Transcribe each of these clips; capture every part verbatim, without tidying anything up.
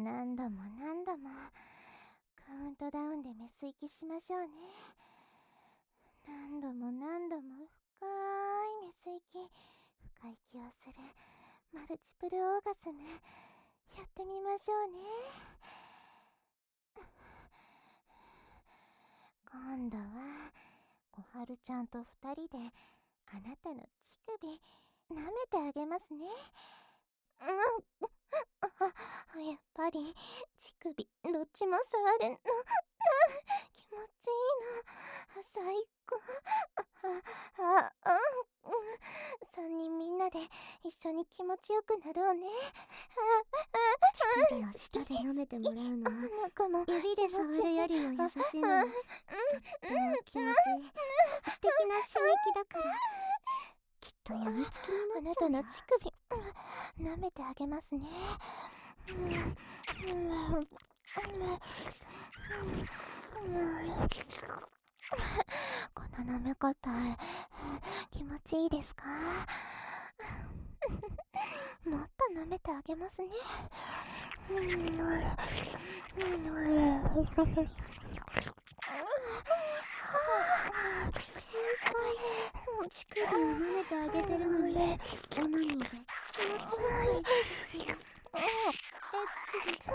何度も何度もカウントダウンでメス息しましょうね。何度も何度も深いメス息、深い息をするマルチプルオーガスムやってみましょうね。今度は小春ちゃんと二人であなたの乳首舐めてあげますね。うん、あ、やっぱり乳首どっちも触るの気持ちいいの最高。あ、あ、あ、うん、三人みんなで一緒に気持ちよくなろうね。 乳首を舌で舐めてもらうのは指で触るよりも優しいのでとっても気持ちいい素敵な刺激だからきっとやみつきになっちゃうよ。 あなたの乳首舐めてあげますね。この舐め方気持ちいいですか？もっと舐めてあげますね。 乳首を舐めてあげてるのにオナニーで気持ちいいって言ってる。エッチです。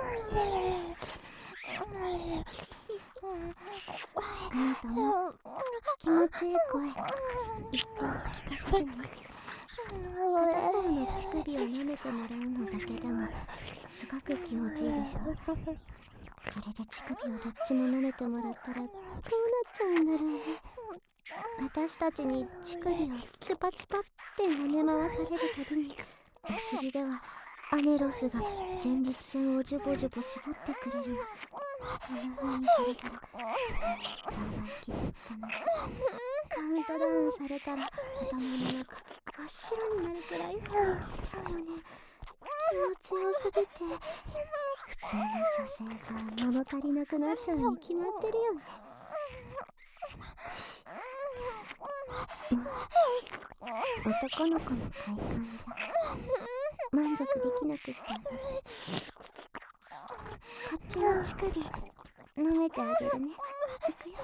あなたも気持ちいい声いっぱい聞かせてね。片方の乳首を舐めてもらうのだけでもすごく気持ちいいでしょ。これで乳首をどっちも舐めてもらったらどうなっちゃうんだろうね。私たちに乳首をチュパチュパって舐め回されるたびにお尻ではアネロスが前立腺をジュボジュボ絞ってくれるの。そんな風にされたらだんだん気づいたな。カウントダウンされたら頭の中真っ白になるくらい深いきちゃうよね。気持ちよすぎて普通の射精じゃ物足りなくなっちゃうに決まってるよね。男の子の快感じゃ満足できなくしてあげる。こっちの乳首舐めてあげるね。いくよ。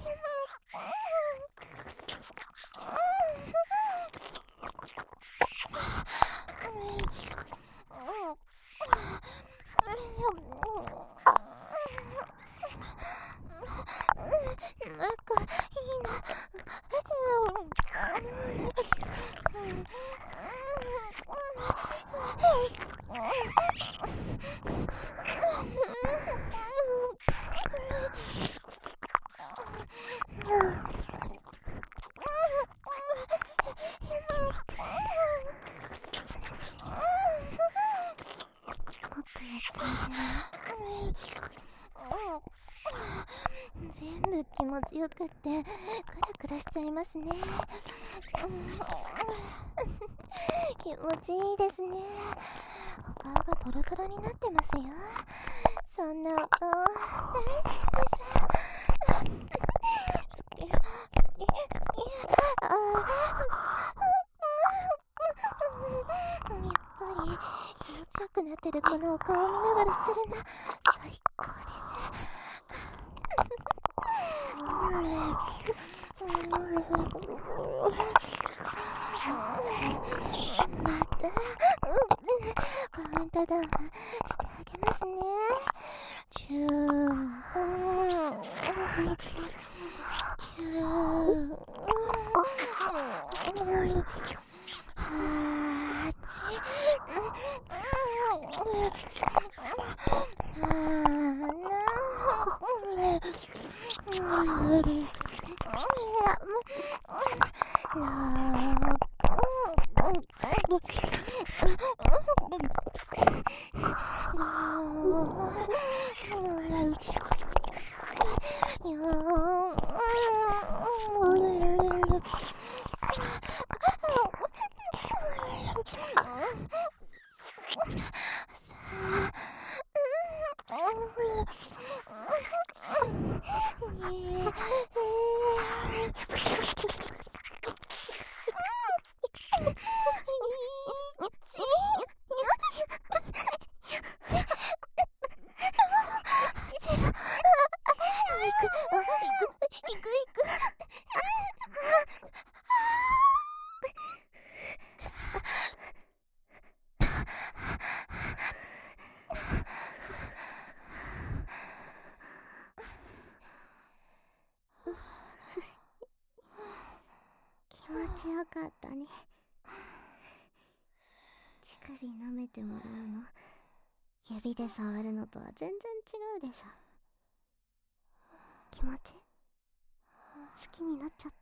なんかいいな。全部気持ちよくってクラクラしちゃいますね。気持ちいいですね。お顔がトロトロになってますよ。そんなお顔大好きです。好き好き好き。あーやっぱり気持ちよくなってるこのお顔を見ながらするの最高です。またカウントダウンしてあげますね。チューキューはちかったね。乳首舐めてもらうの、指で触るのとは全然違うでしょ。気持ち好きになっちゃった？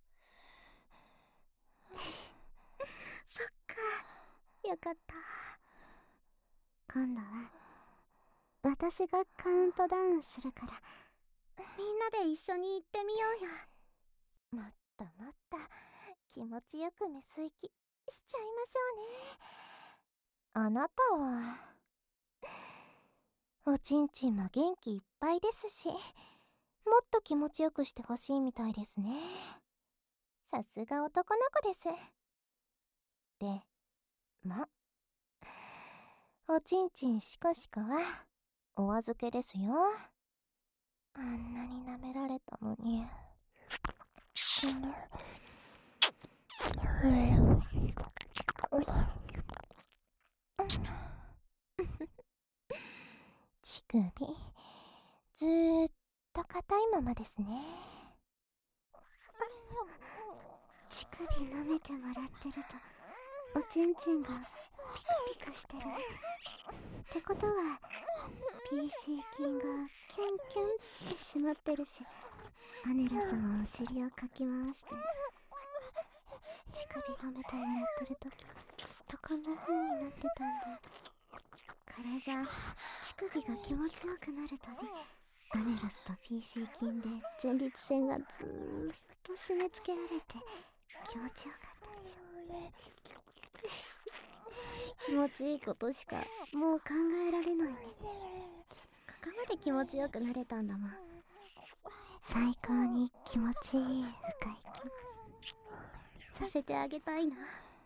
そっか、よかった。今度は私がカウントダウンするから、みんなで一緒に行ってみようよ。 もっともっと気持ちよくメス息しちゃいましょうね。あなたはおちんちんも元気いっぱいですし、もっと気持ちよくしてほしいみたいですね。さすが男の子です。でもおちんちんシコシコはお預けですよ。あんなに舐められたのに。乳首ずーっと硬いままですね。 乳首舐めてもらってるとおちんちんがピカピカしてるってことは ピーシー 筋がキュンキュンって締まってるし、アネラスもお尻をかき回して乳首舐めてもらってるときずっとこんな風になってたんだ。これじゃ乳首が気持ちよくなるたび、アネラスと ピーシー 筋で前立腺がずーっと締め付けられて気持ちよかったでしょ。気持ちいいことしかもう考えられないね。ここまで気持ちよくなれたんだもん。最高に気持ちいい深い息させてあげたいな。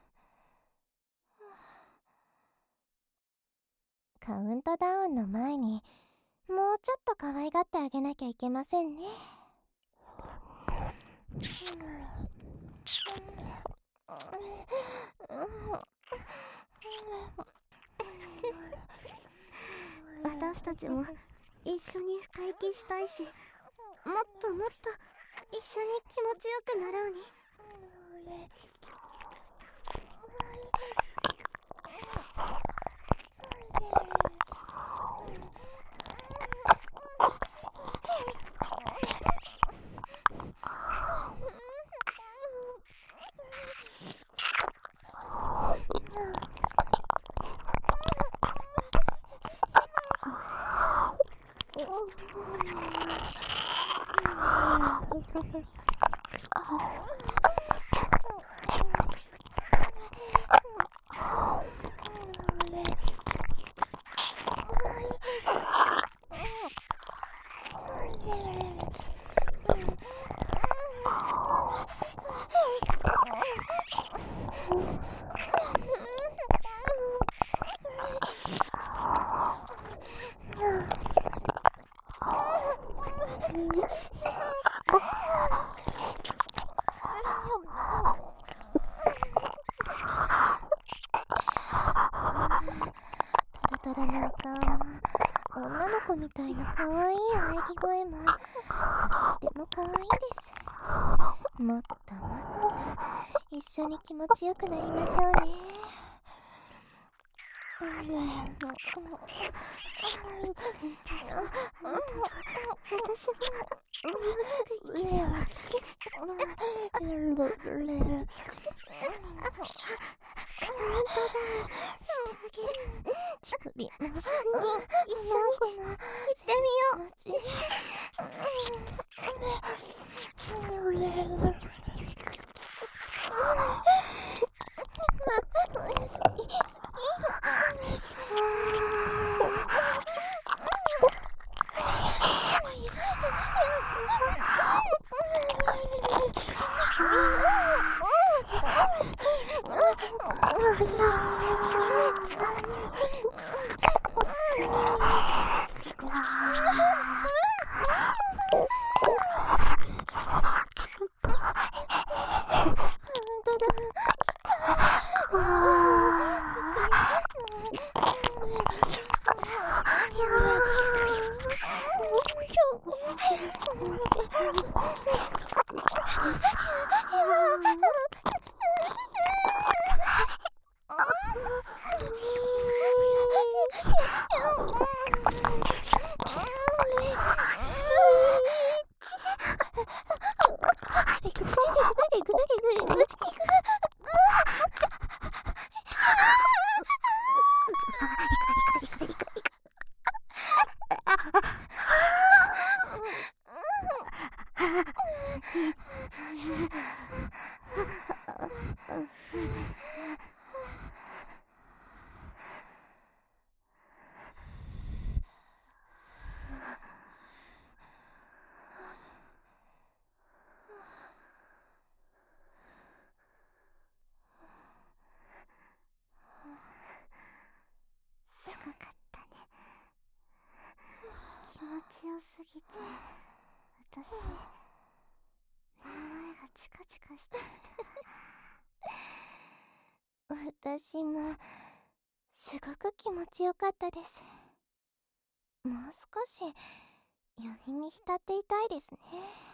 カウントダウンの前にもうちょっと可愛がってあげなきゃいけませんね。 私たちも一緒に深息したいし、もっともっと一緒に気持ちよくなろうね。 トロトロのお顔も女の子みたいな可愛い喘ぎ声もとっても可愛いです。もっともっと一緒に気持ちよくなりましょうね。私はもうすぐ行きそう。カウントダウンしてあげる。乳首もさんにん一緒に行ってみよう。 ぎて私目の前がチカチカして私もすごく気持ちよかったです。もう少し余韻に浸っていたいですね。